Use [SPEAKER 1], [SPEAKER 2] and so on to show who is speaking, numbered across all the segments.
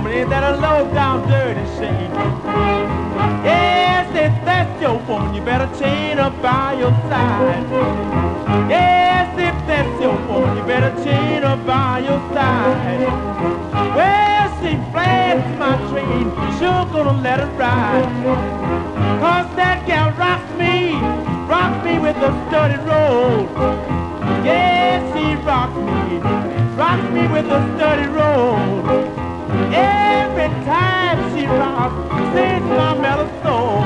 [SPEAKER 1] woman, ain't that a low down dirty shame? Yes, if that's your woman, you better chain her by your side. Yes, if that's your woman, you better chain her by your side. Well, she flags my train, sure gonna let her ride. Cause that gal rocks me with a sturdy roll. Yes, she rocks me with a sturdy roll. Every time she rocks, sings my mellow soul.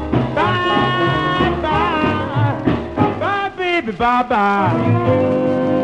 [SPEAKER 1] Bye-bye.